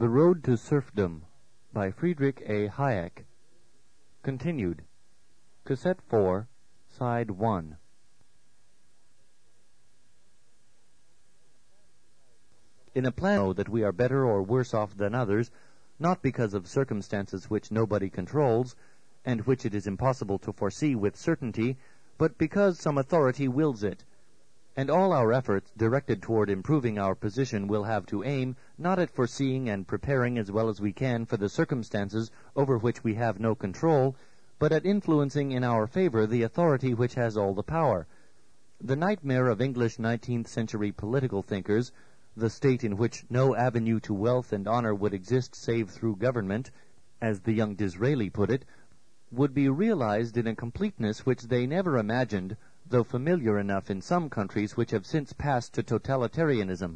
The Road to Serfdom by Friedrich A. Hayek. Continued. Cassette 4, Side 1. In a plan that we are better or worse off than others, not because of circumstances which nobody controls, and which it is impossible to foresee with certainty, but because some authority wills it. And all our efforts directed toward improving our position will have to aim not at foreseeing and preparing as well as we can for the circumstances over which we have no control, but at influencing in our favor the authority which has all the power. The nightmare of English 19th century political thinkers, the state in which no avenue to wealth and honor would exist save through government, as the young Disraeli put it, would be realized in a completeness which they never imagined, though familiar enough in some countries which have since passed to totalitarianism.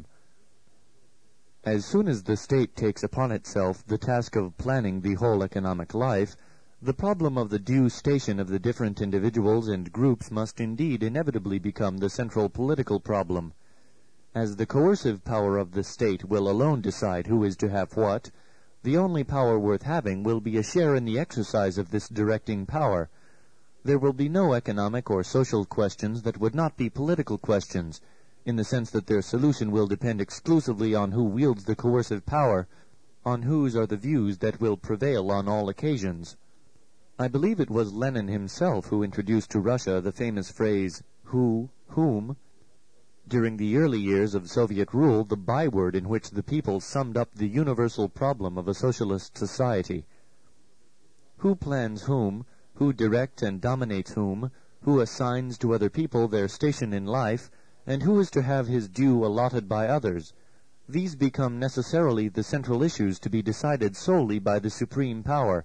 As soon as the state takes upon itself the task of planning the whole economic life, the problem of the due station of the different individuals and groups must indeed inevitably become the central political problem. As the coercive power of the state will alone decide who is to have what, the only power worth having will be a share in the exercise of this directing power. There will be no economic or social questions that would not be political questions, in the sense that their solution will depend exclusively on who wields the coercive power, on whose are the views that will prevail on all occasions. I believe it was Lenin himself who introduced to Russia the famous phrase, who, whom, during the early years of Soviet rule, the byword in which the people summed up the universal problem of a socialist society. Who plans whom, who directs and dominates whom, who assigns to other people their station in life, and who is to have his due allotted by others. These become necessarily the central issues to be decided solely by the supreme power.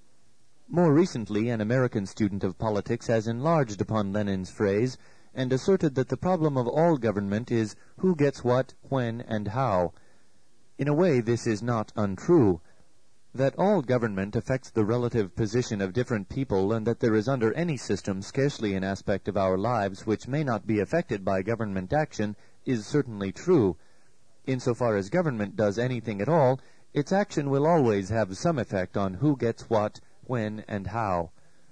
More recently, an American student of politics has enlarged upon Lenin's phrase, and asserted that the problem of all government is who gets what, when, and how. In a way, this is not untrue. That all government affects the relative position of different people, and that there is under any system scarcely an aspect of our lives which may not be affected by government action, is certainly true. Insofar as government does anything at all, its action will always have some effect on who gets what, when, and how.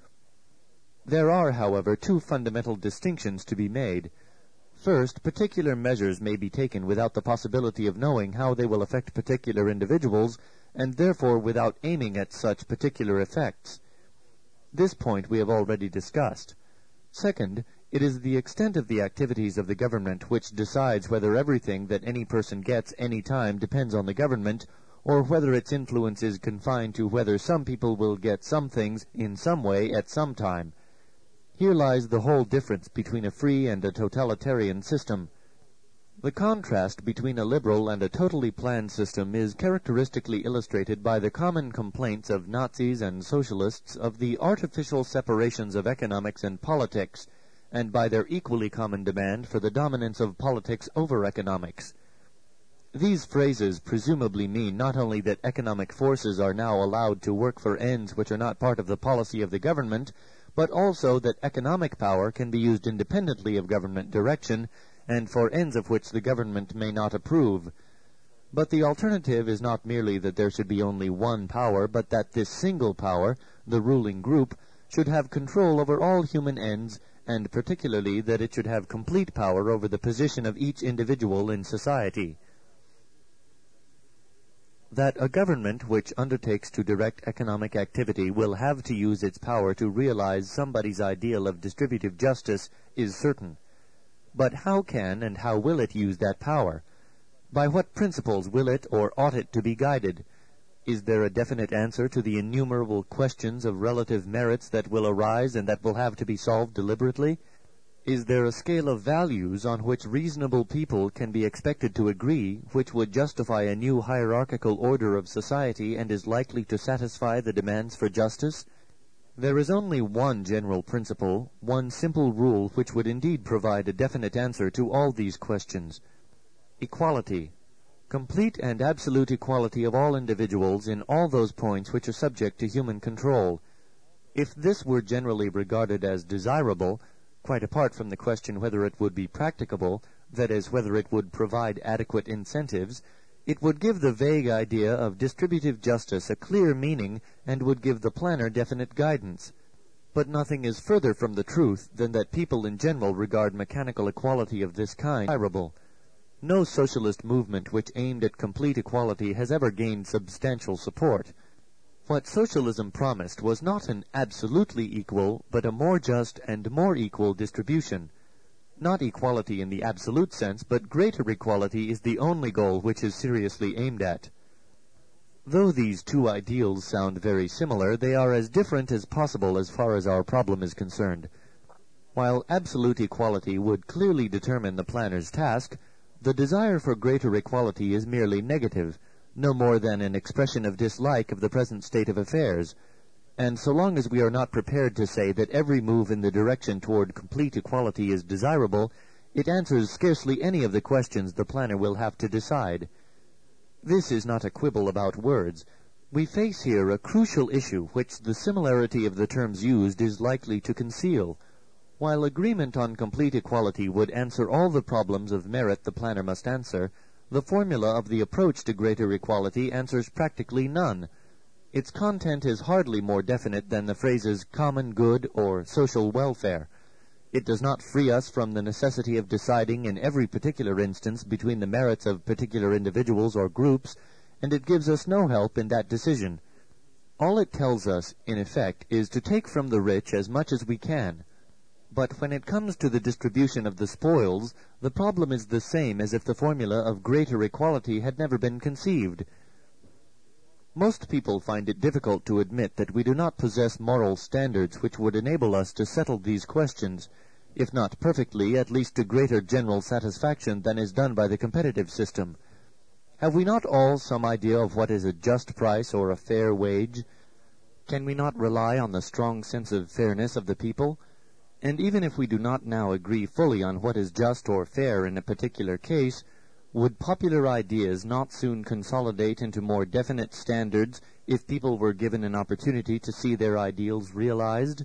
There are, however, two fundamental distinctions to be made. First, particular measures may be taken without the possibility of knowing how they will affect particular individuals, and therefore without aiming at such particular effects. This point we have already discussed. Second, it is the extent of the activities of the government which decides whether everything that any person gets any time depends on the government, or whether its influence is confined to whether some people will get some things in some way at some time. Here lies the whole difference between a free and a totalitarian system. The contrast between a liberal and a totally planned system is characteristically illustrated by the common complaints of Nazis and socialists of the artificial separations of economics and politics, and by their equally common demand for the dominance of politics over economics. These phrases presumably mean not only that economic forces are now allowed to work for ends which are not part of the policy of the government, but also that economic power can be used independently of government direction, and for ends of which the government may not approve. But the alternative is not merely that there should be only one power, but that this single power, the ruling group, should have control over all human ends, and particularly that it should have complete power over the position of each individual in society. That a government which undertakes to direct economic activity will have to use its power to realize somebody's ideal of distributive justice is certain. But how can and how will it use that power? By what principles will it or ought it to be guided? Is there a definite answer to the innumerable questions of relative merits that will arise and that will have to be solved deliberately? Is there a scale of values on which reasonable people can be expected to agree, which would justify a new hierarchical order of society and is likely to satisfy the demands for justice? There is only one general principle, one simple rule which would indeed provide a definite answer to all these questions. Equality. Complete and absolute equality of all individuals in all those points which are subject to human control. If this were generally regarded as desirable, quite apart from the question whether it would be practicable, that is, whether it would provide adequate incentives, It would give the vague idea of distributive justice a clear meaning and would give the planner definite guidance. But nothing is further from the truth than that people in general regard mechanical equality of this kind desirable. No socialist movement which aimed at complete equality has ever gained substantial support. What socialism promised was not an absolutely equal, but a more just and more equal distribution. Not equality in the absolute sense, but greater equality is the only goal which is seriously aimed at. Though these two ideals sound very similar, they are as different as possible as far as our problem is concerned. While absolute equality would clearly determine the planner's task, the desire for greater equality is merely negative, no more than an expression of dislike of the present state of affairs. And so long as we are not prepared to say that every move in the direction toward complete equality is desirable, it answers scarcely any of the questions the planner will have to decide. This is not a quibble about words. We face here a crucial issue which the similarity of the terms used is likely to conceal. While agreement on complete equality would answer all the problems of merit the planner must answer, the formula of the approach to greater equality answers practically none. Its content is hardly more definite than the phrases common good or social welfare. It does not free us from the necessity of deciding in every particular instance between the merits of particular individuals or groups, and it gives us no help in that decision. All it tells us, in effect, is to take from the rich as much as we can. But when it comes to the distribution of the spoils, the problem is the same as if the formula of greater equality had never been conceived. Most people find it difficult to admit that we do not possess moral standards which would enable us to settle these questions, if not perfectly, at least to greater general satisfaction than is done by the competitive system. Have we not all some idea of what is a just price or a fair wage? Can we not rely on the strong sense of fairness of the people? And even if we do not now agree fully on what is just or fair in a particular case, would popular ideas not soon consolidate into more definite standards if people were given an opportunity to see their ideals realized?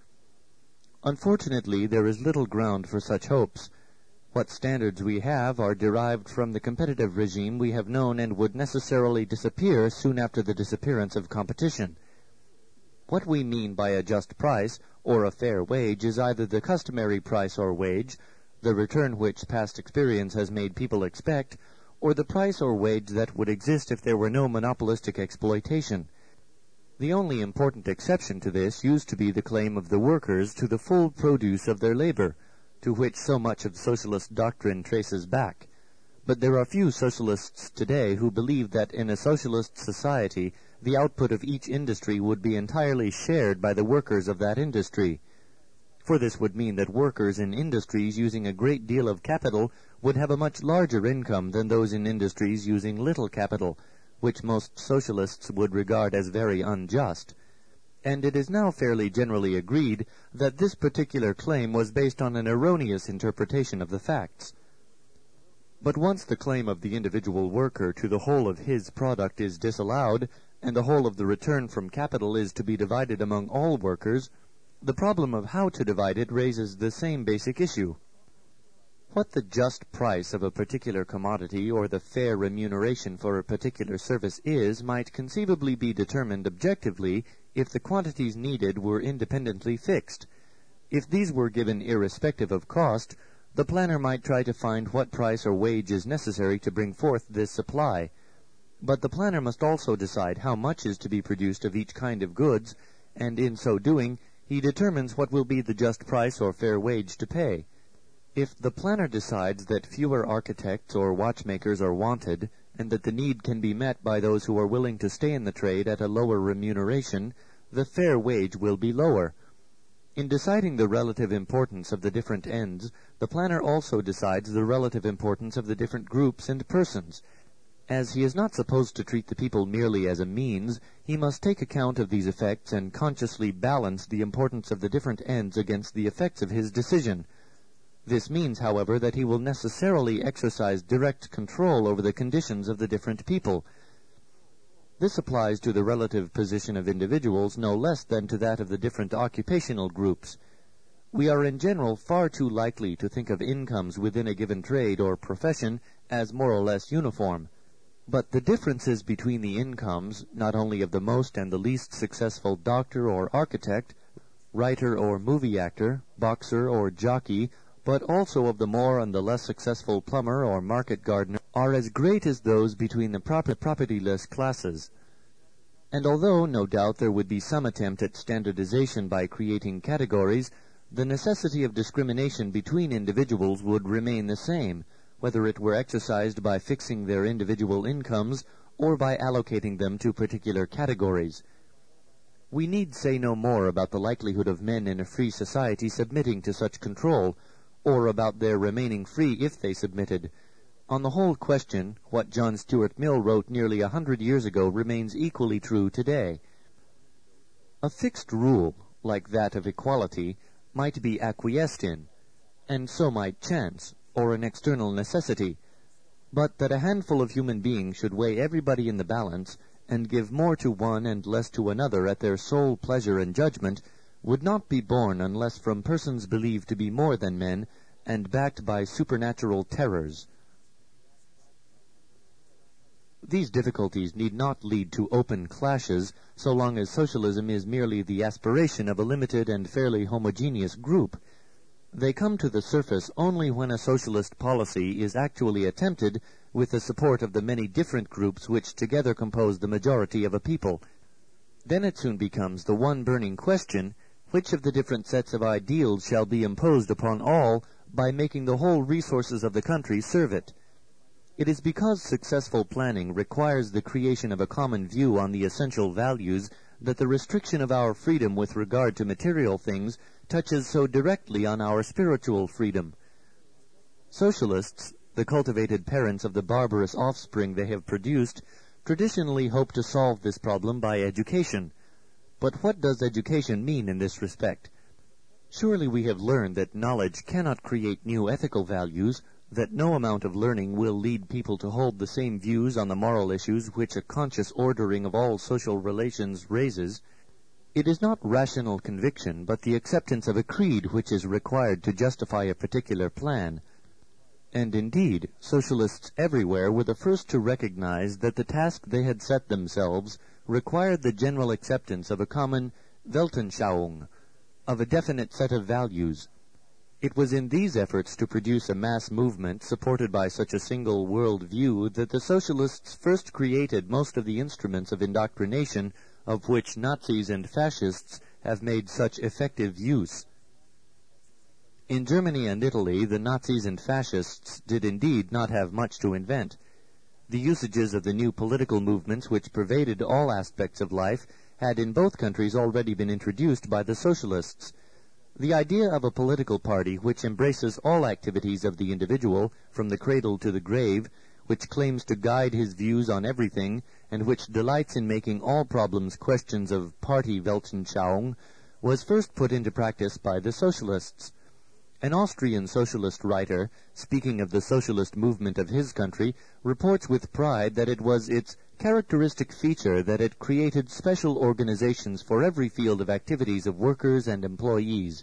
Unfortunately, there is little ground for such hopes. What standards we have are derived from the competitive regime we have known and would necessarily disappear soon after the disappearance of competition. What we mean by a just price or a fair wage is either the customary price or wage, the return which past experience has made people expect, or the price or wage that would exist if there were no monopolistic exploitation. The only important exception to this used to be the claim of the workers to the full produce of their labor, to which so much of socialist doctrine traces back. But there are few socialists today who believe that in a socialist society the output of each industry would be entirely shared by the workers of that industry. For this would mean that workers in industries using a great deal of capital would have a much larger income than those in industries using little capital, which most socialists would regard as very unjust. And it is now fairly generally agreed that this particular claim was based on an erroneous interpretation of the facts. But once the claim of the individual worker to the whole of his product is disallowed, and the whole of the return from capital is to be divided among all workers, the problem of how to divide it raises the same basic issue. What the just price of a particular commodity or the fair remuneration for a particular service is might conceivably be determined objectively if the quantities needed were independently fixed. If these were given irrespective of cost, the planner might try to find what price or wage is necessary to bring forth this supply. But the planner must also decide how much is to be produced of each kind of goods, and in so doing, he determines what will be the just price or fair wage to pay. If the planner decides that fewer architects or watchmakers are wanted, and that the need can be met by those who are willing to stay in the trade at a lower remuneration, the fair wage will be lower. In deciding the relative importance of the different ends, the planner also decides the relative importance of the different groups and persons. As he is not supposed to treat the people merely as a means, he must take account of these effects and consciously balance the importance of the different ends against the effects of his decision. This means, however, that he will necessarily exercise direct control over the conditions of the different people. This applies to the relative position of individuals no less than to that of the different occupational groups. We are in general far too likely to think of incomes within a given trade or profession as more or less uniform. But the differences between the incomes, not only of the most and the least successful doctor or architect, writer or movie actor, boxer or jockey, but also of the more and the less successful plumber or market gardener, are as great as those between the propertyless classes. And although, no doubt, there would be some attempt at standardization by creating categories, the necessity of discrimination between individuals would remain the same, whether it were exercised by fixing their individual incomes or by allocating them to particular categories. We need say no more about the likelihood of men in a free society submitting to such control, or about their remaining free if they submitted. On the whole question, what John Stuart Mill wrote nearly 100 years ago remains equally true today. A fixed rule, like that of equality, might be acquiesced in, and so might chance, or an external necessity, but that a handful of human beings should weigh everybody in the balance, and give more to one and less to another at their sole pleasure and judgment, would not be born unless from persons believed to be more than men, and backed by supernatural terrors. These difficulties need not lead to open clashes, so long as socialism is merely the aspiration of a limited and fairly homogeneous group. They come to the surface only when a socialist policy is actually attempted with the support of the many different groups which together compose the majority of a people. Then it soon becomes the one burning question, which of the different sets of ideals shall be imposed upon all by making the whole resources of the country serve it. It is because successful planning requires the creation of a common view on the essential values that the restriction of our freedom with regard to material things touches so directly on our spiritual freedom. Socialists, the cultivated parents of the barbarous offspring they have produced, traditionally hope to solve this problem by education. But what does education mean in this respect? Surely we have learned that knowledge cannot create new ethical values, that no amount of learning will lead people to hold the same views on the moral issues which a conscious ordering of all social relations raises. It is not rational conviction, but the acceptance of a creed which is required to justify a particular plan. And indeed, socialists everywhere were the first to recognize that the task they had set themselves required the general acceptance of a common Weltanschauung, of a definite set of values. It was in these efforts to produce a mass movement supported by such a single world view that the socialists first created most of the instruments of indoctrination of which Nazis and fascists have made such effective use. In Germany and Italy, the Nazis and fascists did indeed not have much to invent. The usages of the new political movements which pervaded all aspects of life had in both countries already been introduced by the socialists. The idea of a political party which embraces all activities of the individual, from the cradle to the grave, which claims to guide his views on everything, and which delights in making all problems questions of party Weltanschauung, was first put into practice by the socialists. An Austrian socialist writer, speaking of the socialist movement of his country, reports with pride that it was its characteristic feature that it created special organizations for every field of activities of workers and employees.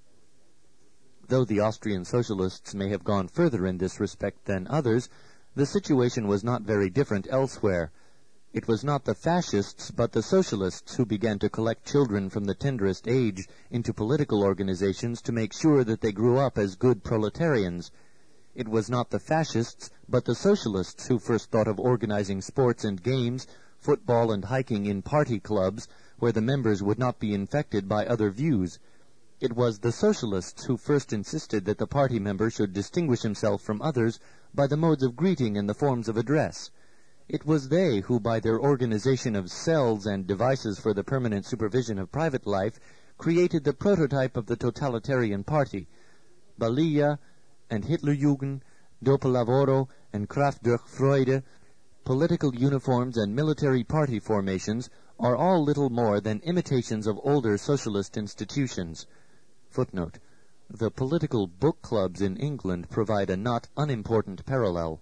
Though the Austrian socialists may have gone further in this respect than others, the situation was not very different elsewhere. It was not the fascists but the socialists who began to collect children from the tenderest age into political organizations to make sure that they grew up as good proletarians. It was not the fascists but the socialists who first thought of organizing sports and games, football and hiking in party clubs, where the members would not be infected by other views. It was the socialists who first insisted that the party member should distinguish himself from others by the modes of greeting and the forms of address. It was they who, by their organization of cells and devices for the permanent supervision of private life, created the prototype of the totalitarian party. Balilla and Hitlerjugend, Doppellavoro and Kraft durch Freude, political uniforms and military party formations are all little more than imitations of older socialist institutions. Footnote: the political book clubs in England provide a not unimportant parallel.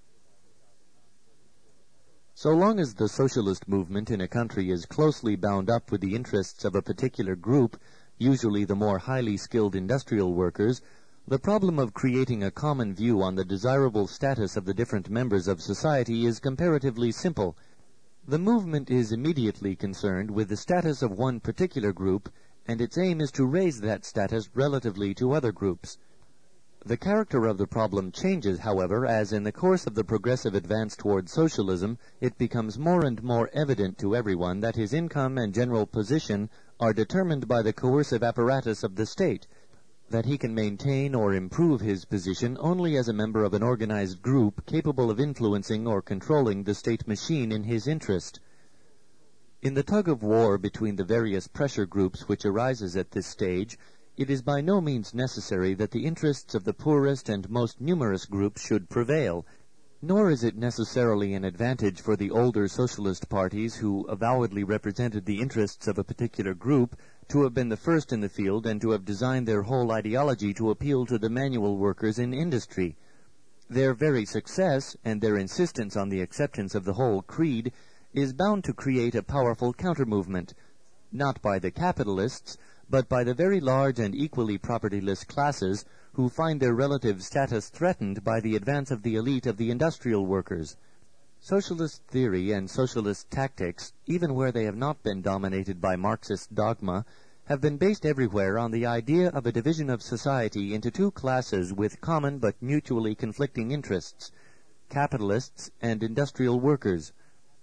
So long as the socialist movement in a country is closely bound up with the interests of a particular group, usually the more highly skilled industrial workers, The problem of creating a common view on the desirable status of the different members of society is comparatively simple. The movement is immediately concerned with the status of one particular group, and its aim is to raise that status relatively to other groups. The character of the problem changes, however, as in the course of the progressive advance toward socialism, it becomes more and more evident to everyone that his income and general position are determined by the coercive apparatus of the state, that he can maintain or improve his position only as a member of an organized group capable of influencing or controlling the state machine in his interest. In the tug-of-war between the various pressure groups which arises at this stage, it is by no means necessary that the interests of the poorest and most numerous groups should prevail, nor is it necessarily an advantage for the older socialist parties who avowedly represented the interests of a particular group to have been the first in the field and to have designed their whole ideology to appeal to the manual workers in industry. Their very success and their insistence on the acceptance of the whole creed is bound to create a powerful counter-movement, not by the capitalists, but by the very large and equally propertyless classes who find their relative status threatened by the advance of the elite of the industrial workers. Socialist theory and socialist tactics, even where they have not been dominated by Marxist dogma, have been based everywhere on the idea of a division of society into two classes with common but mutually conflicting interests, capitalists and industrial workers.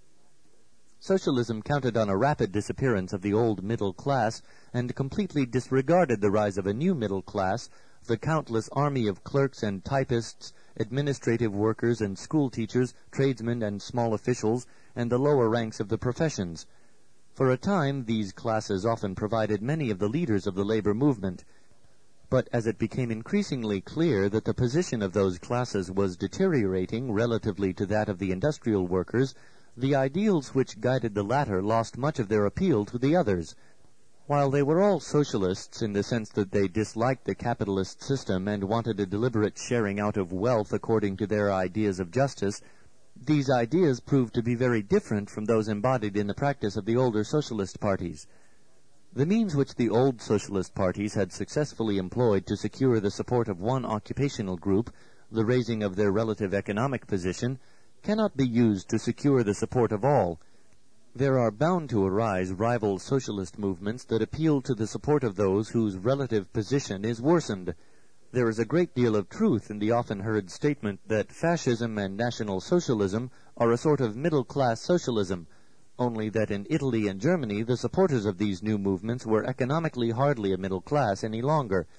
Socialism counted on a rapid disappearance of the old middle class and completely disregarded the rise of a new middle class, the countless army of clerks and typists, administrative workers and school teachers, tradesmen and small officials, and the lower ranks of the professions. For a time, these classes often provided many of the leaders of the labor movement. But as it became increasingly clear that the position of those classes was deteriorating relatively to that of the industrial workers, the ideals which guided the latter lost much of their appeal to the others. While they were all socialists in the sense that they disliked the capitalist system and wanted a deliberate sharing out of wealth according to their ideas of justice, these ideas proved to be very different from those embodied in the practice of the older socialist parties. The means which the old socialist parties had successfully employed to secure the support of one occupational group, the raising of their relative economic position, cannot be used to secure the support of all. There are bound to arise rival socialist movements that appeal to the support of those whose relative position is worsened. There is a great deal of truth in the often heard statement that fascism and National Socialism are a sort of middle-class socialism, only that in Italy and Germany the supporters of these new movements were economically hardly a middle class any longer.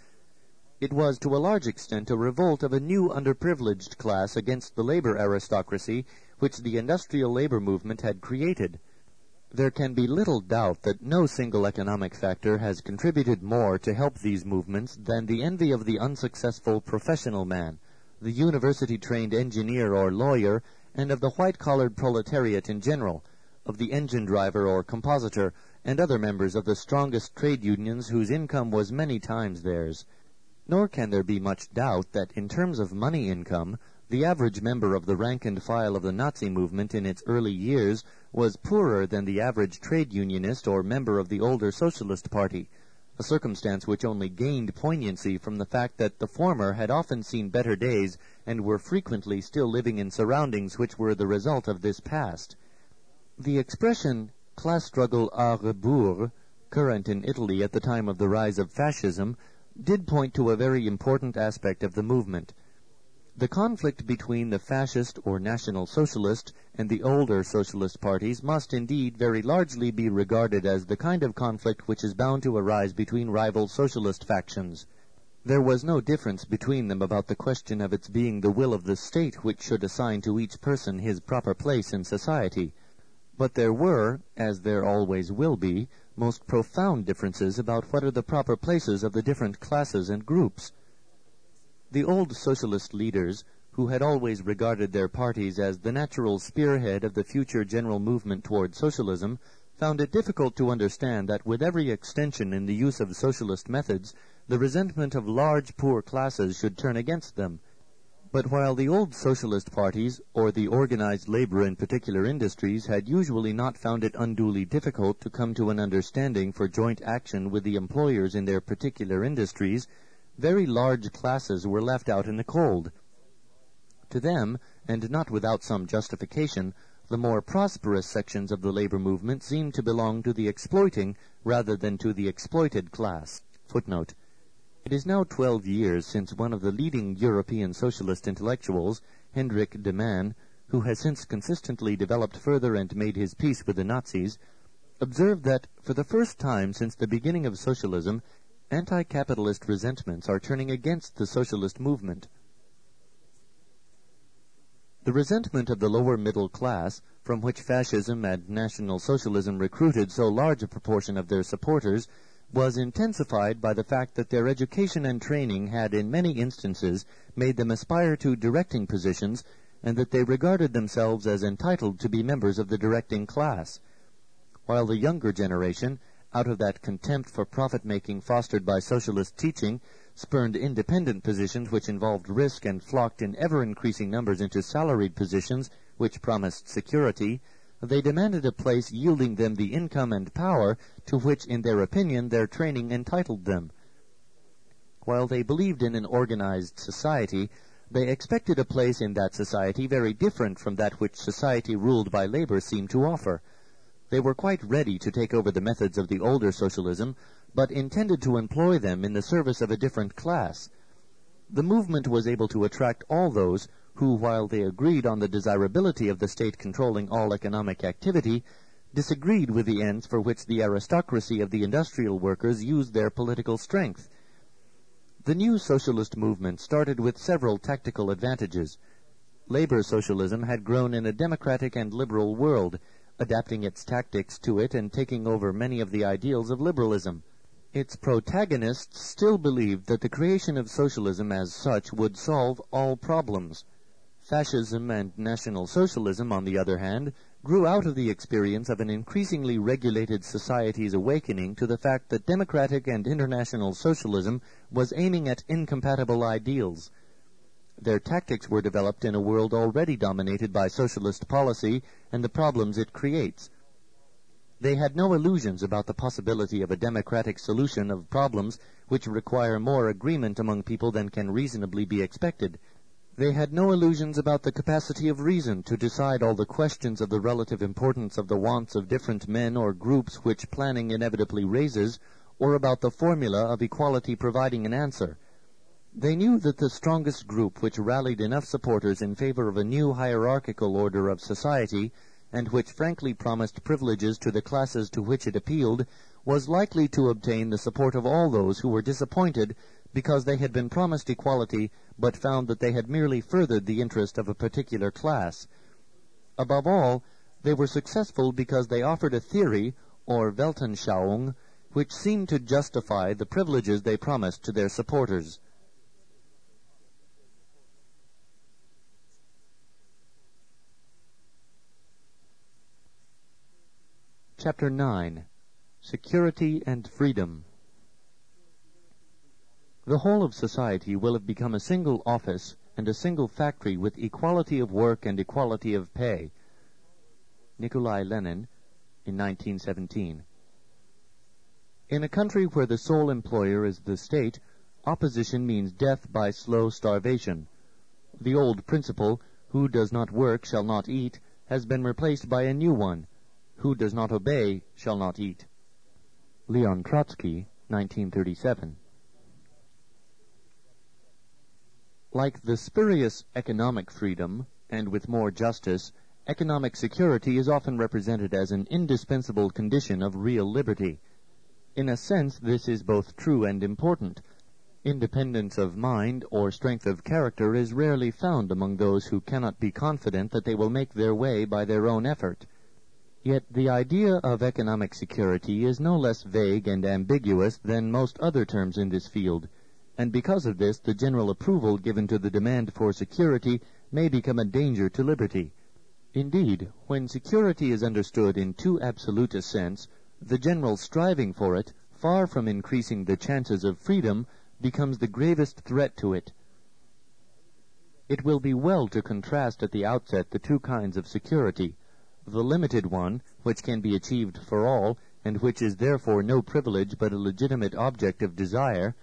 It was to a large extent a revolt of a new underprivileged class against the labor aristocracy which the industrial labor movement had created. There can be little doubt that no single economic factor has contributed more to help these movements than the envy of the unsuccessful professional man, the university-trained engineer or lawyer, and of the white-collared proletariat in general, of the engine driver or compositor, and other members of the strongest trade unions whose income was many times theirs. Nor can there be much doubt that in terms of money income, the average member of the rank and file of the Nazi movement in its early years was poorer than the average trade unionist or member of the older Socialist Party, a circumstance which only gained poignancy from the fact that the former had often seen better days and were frequently still living in surroundings which were the result of this past. The expression class struggle à rebours, current in Italy at the time of the rise of fascism, did point to a very important aspect of the movement. The conflict between the fascist or National Socialist and the older socialist parties must indeed very largely be regarded as the kind of conflict which is bound to arise between rival socialist factions. There was no difference between them about the question of its being the will of the state which should assign to each person his proper place in society. But there were, as there always will be, most profound differences about what are the proper places of the different classes and groups. The old socialist leaders, who had always regarded their parties as the natural spearhead of the future general movement toward socialism, found it difficult to understand that with every extension in the use of socialist methods, the resentment of large poor classes should turn against them. But while the old socialist parties, or the organized labor in particular industries, had usually not found it unduly difficult to come to an understanding for joint action with the employers in their particular industries, very large classes were left out in the cold. To them, and not without some justification, the more prosperous sections of the labor movement seemed to belong to the exploiting rather than to the exploited class. Footnote. It is now 12 years since one of the leading European socialist intellectuals, Hendrik de Man, who has since consistently developed further and made his peace with the Nazis, observed that, for the first time since the beginning of socialism, anti-capitalist resentments are turning against the socialist movement. The resentment of the lower middle class, from which fascism and National Socialism recruited so large a proportion of their supporters, was intensified by the fact that their education and training had in many instances made them aspire to directing positions, and that they regarded themselves as entitled to be members of the directing class. While the younger generation, out of that contempt for profit-making fostered by socialist teaching, spurned independent positions which involved risk and flocked in ever-increasing numbers into salaried positions which promised security, they demanded a place yielding them the income and power to which, in their opinion, their training entitled them. While they believed in an organized society, they expected a place in that society very different from that which society ruled by labor seemed to offer. They were quite ready to take over the methods of the older socialism, but intended to employ them in the service of a different class. The movement was able to attract all those who, while they agreed on the desirability of the state controlling all economic activity, disagreed with the ends for which the aristocracy of the industrial workers used their political strength. The new socialist movement started with several tactical advantages. Labor socialism had grown in a democratic and liberal world, adapting its tactics to it and taking over many of the ideals of liberalism. Its protagonists still believed that the creation of socialism as such would solve all problems. Fascism and National Socialism, on the other hand, grew out of the experience of an increasingly regulated society's awakening to the fact that democratic and international socialism was aiming at incompatible ideals. Their tactics were developed in a world already dominated by socialist policy and the problems it creates. They had no illusions about the possibility of a democratic solution of problems which require more agreement among people than can reasonably be expected. They had no illusions about the capacity of reason to decide all the questions of the relative importance of the wants of different men or groups which planning inevitably raises, or about the formula of equality providing an answer. They knew that the strongest group which rallied enough supporters in favor of a new hierarchical order of society, and which frankly promised privileges to the classes to which it appealed, was likely to obtain the support of all those who were disappointed because they had been promised equality but found that they had merely furthered the interest of a particular class. Above all, they were successful because they offered a theory, or Weltanschauung, which seemed to justify the privileges they promised to their supporters. Chapter 9. Security and Freedom. The whole of society will have become a single office and a single factory with equality of work and equality of pay. Nikolai Lenin, in 1917. In a country where the sole employer is the state, opposition means death by slow starvation. The old principle, who does not work shall not eat, has been replaced by a new one, who does not obey shall not eat. Leon Trotsky, 1937. Like the spurious economic freedom, and with more justice, economic security is often represented as an indispensable condition of real liberty. In a sense, this is both true and important. Independence of mind or strength of character is rarely found among those who cannot be confident that they will make their way by their own effort. Yet the idea of economic security is no less vague and ambiguous than most other terms in this field, and because of this the general approval given to the demand for security may become a danger to liberty. Indeed, when security is understood in too absolute a sense, the general striving for it, far from increasing the chances of freedom, becomes the gravest threat to it. It will be well to contrast at the outset the two kinds of security: the limited one, which can be achieved for all, and which is therefore no privilege but a legitimate object of desire,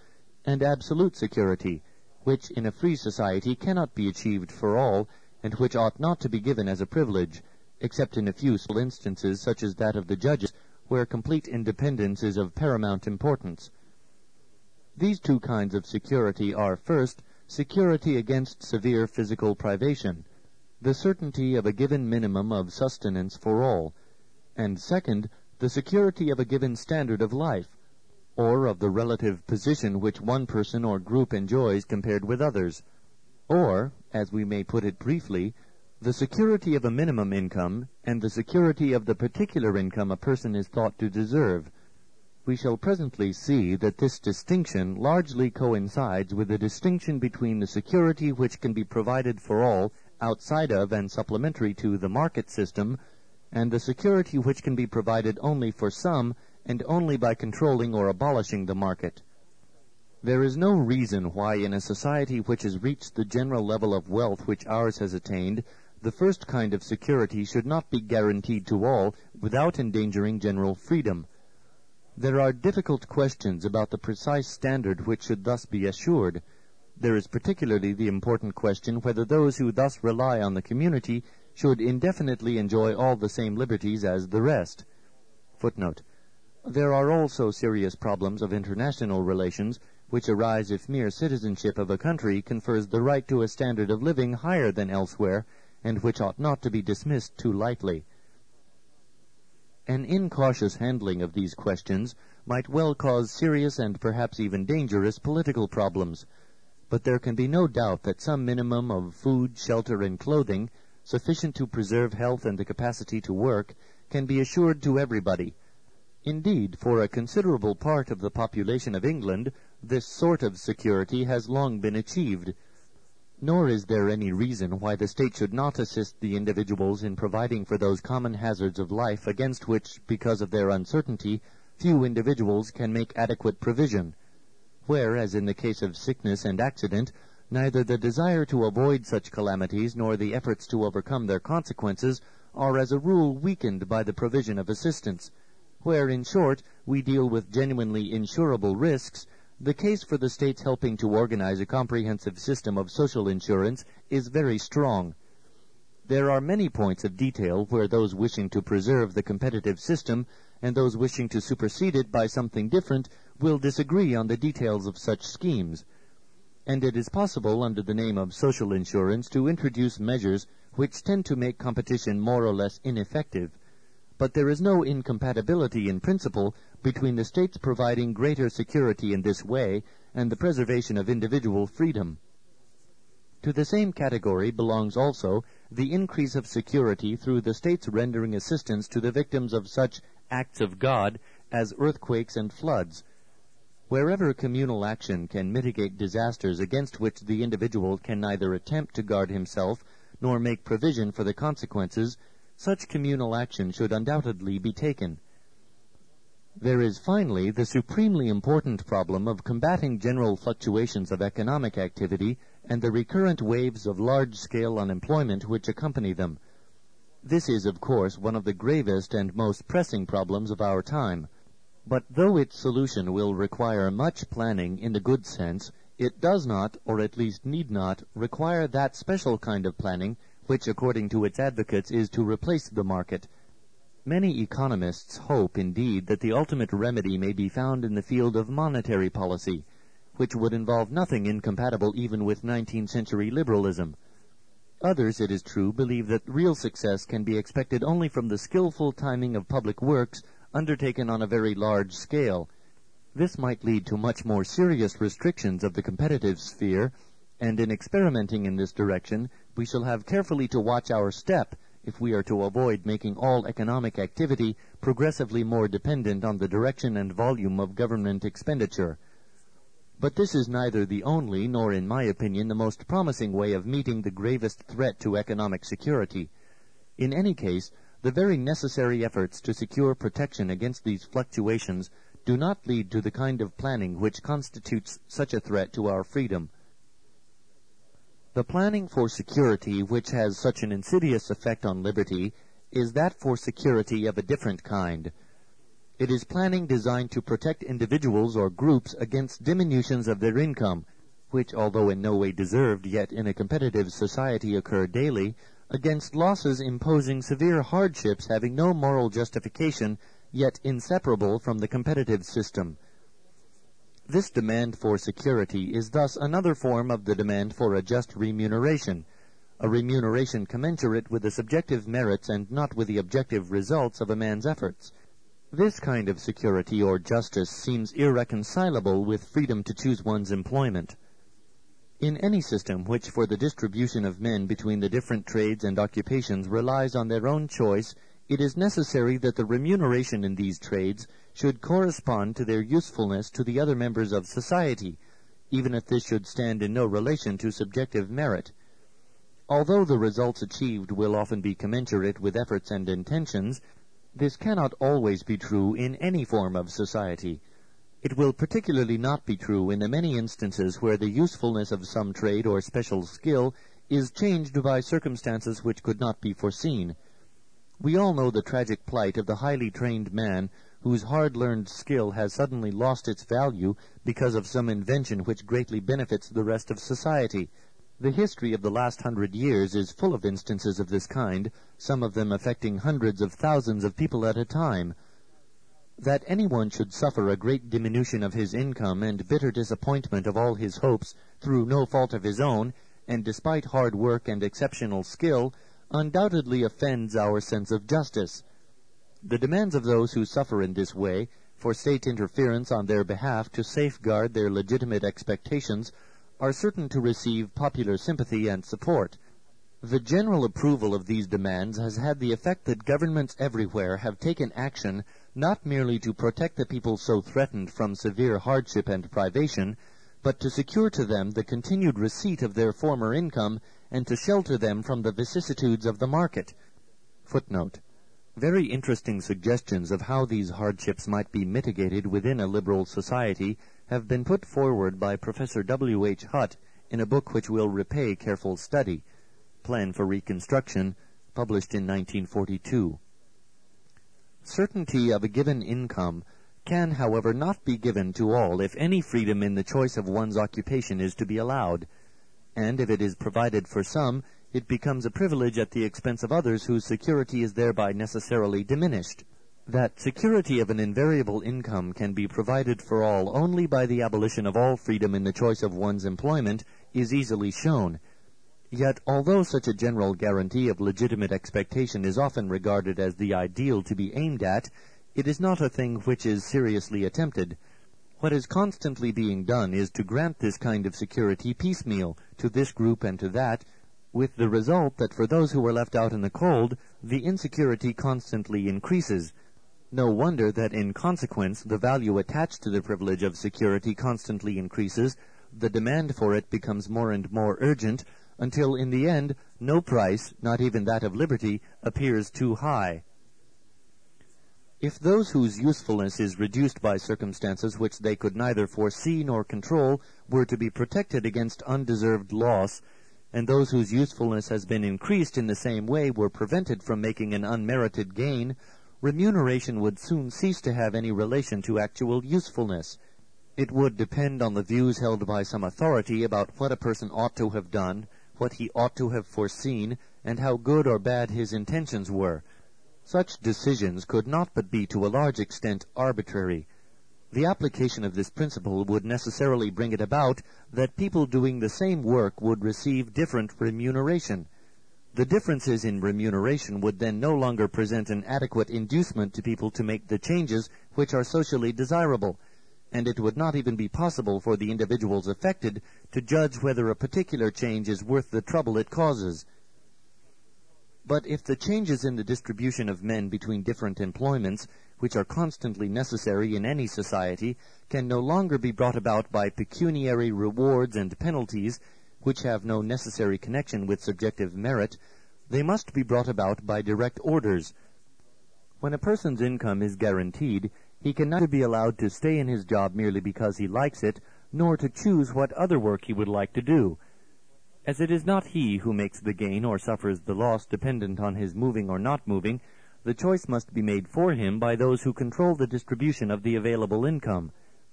and absolute security, which in a free society cannot be achieved for all, and which ought not to be given as a privilege, except in a few instances such as that of the judges, where complete independence is of paramount importance. These two kinds of security are, first, security against severe physical privation, the certainty of a given minimum of sustenance for all, and second, the security of a given standard of life, or of the relative position which one person or group enjoys compared with others, or, as we may put it briefly, the security of a minimum income and the security of the particular income a person is thought to deserve. We shall presently see that this distinction largely coincides with the distinction between the security which can be provided for all outside of and supplementary to the market system, and the security which can be provided only for some and only by controlling or abolishing the market. There is no reason why in a society which has reached the general level of wealth which ours has attained, the first kind of security should not be guaranteed to all without endangering general freedom. There are difficult questions about the precise standard which should thus be assured. There is particularly the important question whether those who thus rely on the community should indefinitely enjoy all the same liberties as the rest. Footnote. There are also serious problems of international relations which arise if mere citizenship of a country confers the right to a standard of living higher than elsewhere, and which ought not to be dismissed too lightly. An incautious handling of these questions might well cause serious and perhaps even dangerous political problems, but there can be no doubt that some minimum of food, shelter, and clothing, sufficient to preserve health and the capacity to work, can be assured to everybody. Indeed, for a considerable part of the population of England, this sort of security has long been achieved. Nor is there any reason why the state should not assist the individuals in providing for those common hazards of life against which, because of their uncertainty, few individuals can make adequate provision, where, as in the case of sickness and accident, neither the desire to avoid such calamities nor the efforts to overcome their consequences are as a rule weakened by the provision of assistance. Where, in short, we deal with genuinely insurable risks, the case for the states helping to organize a comprehensive system of social insurance is very strong. There are many points of detail where those wishing to preserve the competitive system and those wishing to supersede it by something different will disagree on the details of such schemes. And it is possible, under the name of social insurance, to introduce measures which tend to make competition more or less ineffective. But there is no incompatibility in principle between the states providing greater security in this way and the preservation of individual freedom. To the same category belongs also the increase of security through the states rendering assistance to the victims of such acts of God as earthquakes and floods. Wherever communal action can mitigate disasters against which the individual can neither attempt to guard himself nor make provision for the consequences, such communal action should undoubtedly be taken. There is finally the supremely important problem of combating general fluctuations of economic activity and the recurrent waves of large-scale unemployment which accompany them. This is, of course, one of the gravest and most pressing problems of our time. But though its solution will require much planning in the good sense, it does not, or at least need not, require that special kind of planning which, according to its advocates, is to replace the market. Many economists hope, indeed, that the ultimate remedy may be found in the field of monetary policy, which would involve nothing incompatible even with 19th century liberalism. Others, it is true, believe that real success can be expected only from the skillful timing of public works undertaken on a very large scale. This might lead to much more serious restrictions of the competitive sphere, and in experimenting in this direction, we shall have carefully to watch our step if we are to avoid making all economic activity progressively more dependent on the direction and volume of government expenditure. But this is neither the only, nor, in my opinion, the most promising way of meeting the gravest threat to economic security. In any case, the very necessary efforts to secure protection against these fluctuations do not lead to the kind of planning which constitutes such a threat to our freedom. The planning for security which has such an insidious effect on liberty is that for security of a different kind. It is planning designed to protect individuals or groups against diminutions of their income, which, although in no way deserved, yet in a competitive society occur daily, against losses imposing severe hardships having no moral justification, yet inseparable from the competitive system. This demand for security is thus another form of the demand for a just remuneration, a remuneration commensurate with the subjective merits and not with the objective results of a man's efforts. This kind of security or justice seems irreconcilable with freedom to choose one's employment. In any system which for the distribution of men between the different trades and occupations relies on their own choice, it is necessary that the remuneration in these trades should correspond to their usefulness to the other members of society, even if this should stand in no relation to subjective merit. Although the results achieved will often be commensurate with efforts and intentions, this cannot always be true in any form of society. It will particularly not be true in the many instances where the usefulness of some trade or special skill is changed by circumstances which could not be foreseen. We all know the tragic plight of the highly trained man whose hard-learned skill has suddenly lost its value because of some invention which greatly benefits the rest of society. The history of the last 100 years is full of instances of this kind, some of them affecting hundreds of thousands of people at a time. That anyone should suffer a great diminution of his income and bitter disappointment of all his hopes through no fault of his own, and despite hard work and exceptional skill, undoubtedly offends our sense of justice. The demands of those who suffer in this way for state interference on their behalf to safeguard their legitimate expectations are certain to receive popular sympathy and support. The general approval of these demands has had the effect that governments everywhere have taken action not merely to protect the people so threatened from severe hardship and privation, but to secure to them the continued receipt of their former income and to shelter them from the vicissitudes of the market. Footnote. Very interesting suggestions of how these hardships might be mitigated within a liberal society have been put forward by Professor W. H. Hutt in a book which will repay careful study, Plan for Reconstruction, published in 1942. Certainty of a given income can, however, not be given to all if any freedom in the choice of one's occupation is to be allowed, and if it is provided for some, it becomes a privilege at the expense of others whose security is thereby necessarily diminished. That security of an invariable income can be provided for all only by the abolition of all freedom in the choice of one's employment is easily shown. Yet, although such a general guarantee of legitimate expectation is often regarded as the ideal to be aimed at, it is not a thing which is seriously attempted. What is constantly being done is to grant this kind of security piecemeal to this group and to that, with the result that for those who are left out in the cold, the insecurity constantly increases. No wonder that in consequence the value attached to the privilege of security constantly increases, the demand for it becomes more and more urgent, until in the end no price, not even that of liberty, appears too high. If those whose usefulness is reduced by circumstances which they could neither foresee nor control were to be protected against undeserved loss, and those whose usefulness has been increased in the same way were prevented from making an unmerited gain, remuneration would soon cease to have any relation to actual usefulness. It would depend on the views held by some authority about what a person ought to have done, what he ought to have foreseen, and how good or bad his intentions were. Such decisions could not but be to a large extent arbitrary. The application of this principle would necessarily bring it about that people doing the same work would receive different remuneration. The differences in remuneration would then no longer present an adequate inducement to people to make the changes which are socially desirable, and it would not even be possible for the individuals affected to judge whether a particular change is worth the trouble it causes. But if the changes in the distribution of men between different employments, which are constantly necessary in any society, can no longer be brought about by pecuniary rewards and penalties, which have no necessary connection with subjective merit, they must be brought about by direct orders. When a person's income is guaranteed, he can neither be allowed to stay in his job merely because he likes it, nor to choose what other work he would like to do. As it is not he who makes the gain or suffers the loss dependent on his moving or not moving, the choice must be made for him by those who control the distribution of the available income.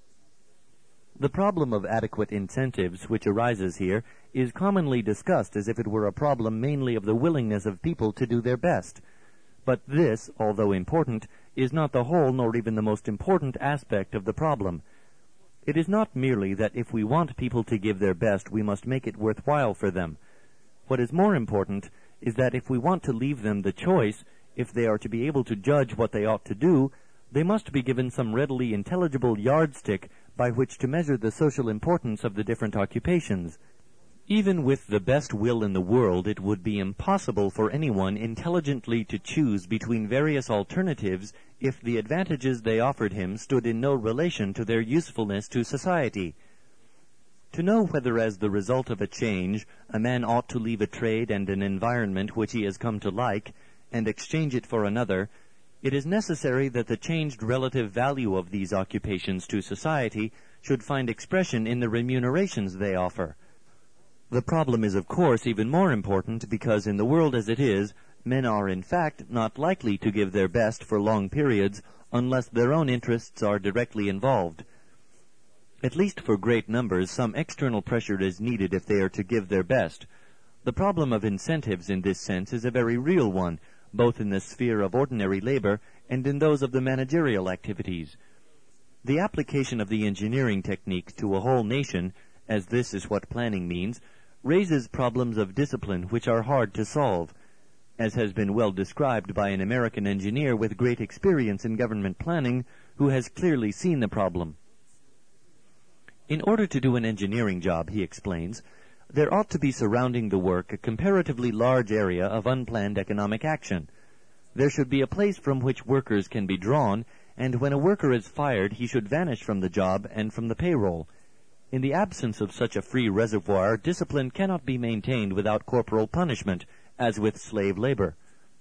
The problem of adequate incentives which arises here is commonly discussed as if it were a problem mainly of the willingness of people to do their best. But this, although important, is not the whole nor even the most important aspect of the problem. It is not merely that if we want people to give their best, we must make it worthwhile for them. What is more important is that if we want to leave them the choice, if they are to be able to judge what they ought to do, they must be given some readily intelligible yardstick by which to measure the social importance of the different occupations. Even with the best will in the world, it would be impossible for anyone intelligently to choose between various alternatives if the advantages they offered him stood in no relation to their usefulness to society. To know whether as the result of a change a man ought to leave a trade and an environment which he has come to like, and exchange it for another, it is necessary that the changed relative value of these occupations to society should find expression in the remunerations they offer. The problem is, of course, even more important because in the world as it is, men are in fact not likely to give their best for long periods unless their own interests are directly involved. At least for great numbers, some external pressure is needed if they are to give their best. The problem of incentives in this sense is a very real one, both in the sphere of ordinary labor and in those of the managerial activities. The application of the engineering technique to a whole nation, as this is what planning means, raises problems of discipline which are hard to solve, as has been well described by an American engineer with great experience in government planning who has clearly seen the problem. In order to do an engineering job, he explains, there ought to be surrounding the work a comparatively large area of unplanned economic action. There should be a place from which workers can be drawn, and when a worker is fired, he should vanish from the job and from the payroll. In the absence of such a free reservoir, discipline cannot be maintained without corporal punishment, as with slave labor.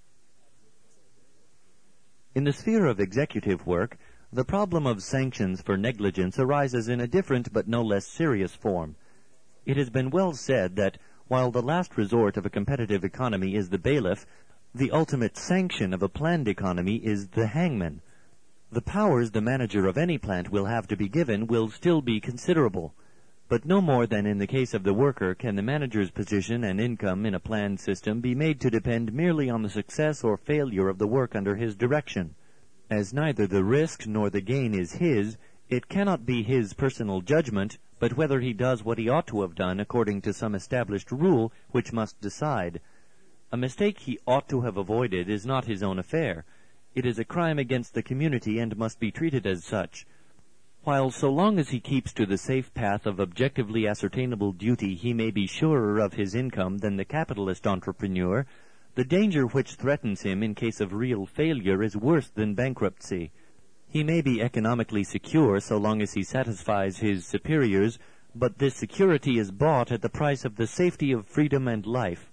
In the sphere of executive work, the problem of sanctions for negligence arises in a different but no less serious form. It has been well said that, while the last resort of a competitive economy is the bailiff, the ultimate sanction of a planned economy is the hangman. The powers the manager of any plant will have to be given will still be considerable, but no more than in the case of the worker can the manager's position and income in a planned system be made to depend merely on the success or failure of the work under his direction. As neither the risk nor the gain is his, it cannot be his personal judgment, but whether he does what he ought to have done according to some established rule which must decide. A mistake he ought to have avoided is not his own affair. It is a crime against the community and must be treated as such. While so long as he keeps to the safe path of objectively ascertainable duty he may be surer of his income than the capitalist entrepreneur, the danger which threatens him in case of real failure is worse than bankruptcy. He may be economically secure so long as he satisfies his superiors, but this security is bought at the price of the safety of freedom and life.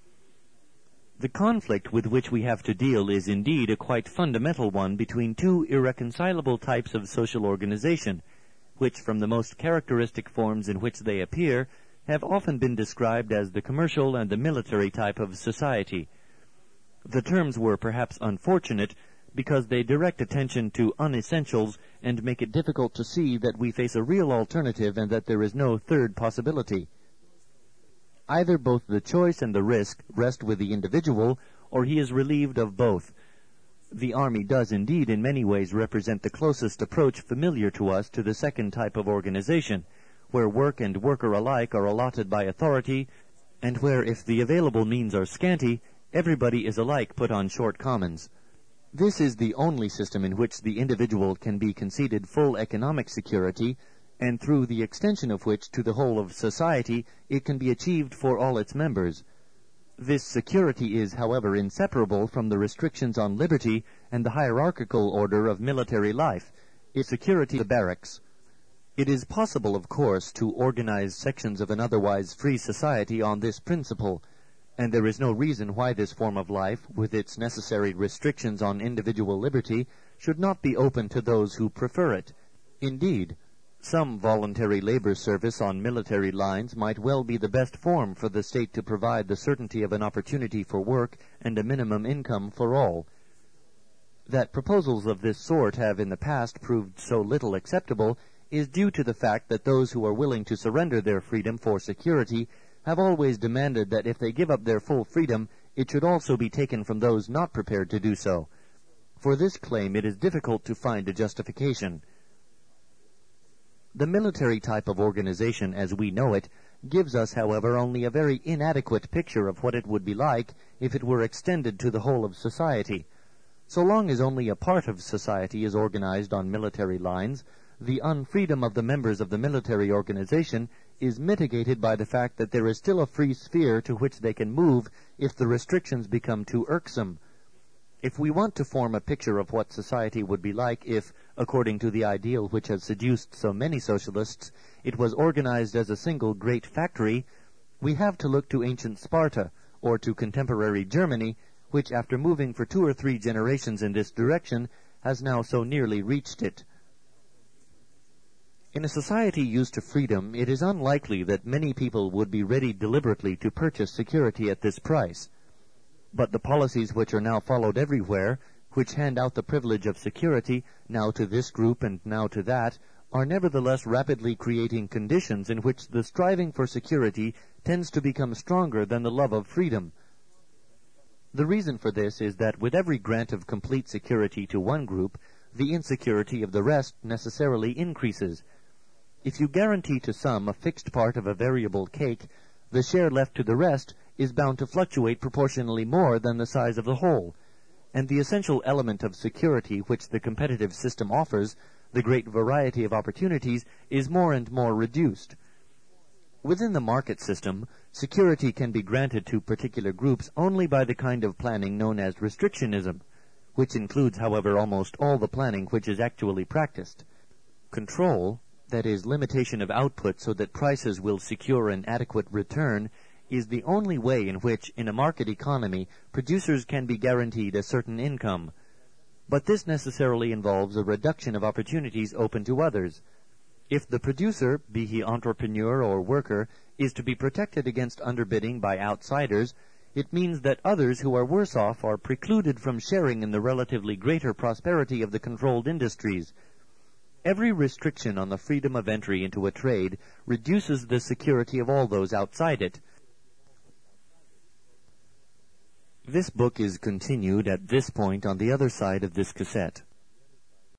The conflict with which we have to deal is indeed a quite fundamental one between two irreconcilable types of social organization, which from the most characteristic forms in which they appear have often been described as the commercial and the military type of society. The terms were perhaps unfortunate because they direct attention to unessentials and make it difficult to see that we face a real alternative and that there is no third possibility. Either both the choice and the risk rest with the individual, or he is relieved of both. The Army does indeed in many ways represent the closest approach familiar to us to the second type of organization, where work and worker alike are allotted by authority, and where, if the available means are scanty, everybody is alike put on short commons. This is the only system in which the individual can be conceded full economic security, and through the extension of which to the whole of society it can be achieved for all its members. This security is, however, inseparable from the restrictions on liberty and the hierarchical order of military life, its security of the barracks. It is possible, of course, to organize sections of an otherwise free society on this principle, and there is no reason why this form of life, with its necessary restrictions on individual liberty, should not be open to those who prefer it. Indeed, some voluntary labor service on military lines might well be the best form for the state to provide the certainty of an opportunity for work and a minimum income for all. That proposals of this sort have in the past proved so little acceptable is due to the fact that those who are willing to surrender their freedom for security have always demanded that if they give up their full freedom, it should also be taken from those not prepared to do so. For this claim it is difficult to find a justification. The military type of organization as we know it gives us, however, only a very inadequate picture of what it would be like if it were extended to the whole of society. So long as only a part of society is organized on military lines, the unfreedom of the members of the military organization is mitigated by the fact that there is still a free sphere to which they can move if the restrictions become too irksome. If we want to form a picture of what society would be like if, according to the ideal which has seduced so many socialists, it was organized as a single great factory, we have to look to ancient Sparta, or to contemporary Germany, which after moving for 2 or 3 generations in this direction, has now so nearly reached it. In a society used to freedom, it is unlikely that many people would be ready deliberately to purchase security at this price. But the policies which are now followed everywhere, which hand out the privilege of security, now to this group and now to that, are nevertheless rapidly creating conditions in which the striving for security tends to become stronger than the love of freedom. The reason for this is that with every grant of complete security to one group, the insecurity of the rest necessarily increases. If you guarantee to some a fixed part of a variable cake, the share left to the rest is bound to fluctuate proportionally more than the size of the whole, and the essential element of security which the competitive system offers, the great variety of opportunities, is more and more reduced. Within the market system, security can be granted to particular groups only by the kind of planning known as restrictionism, which includes, however, almost all the planning which is actually practiced. Control, that is, limitation of output so that prices will secure an adequate return, is the only way in which, in a market economy, producers can be guaranteed a certain income. But this necessarily involves a reduction of opportunities open to others. If the producer, be he entrepreneur or worker, is to be protected against underbidding by outsiders, it means that others who are worse off are precluded from sharing in the relatively greater prosperity of the controlled industries. Every restriction on the freedom of entry into a trade reduces the security of all those outside it. This book is continued at this point on the other side of this cassette.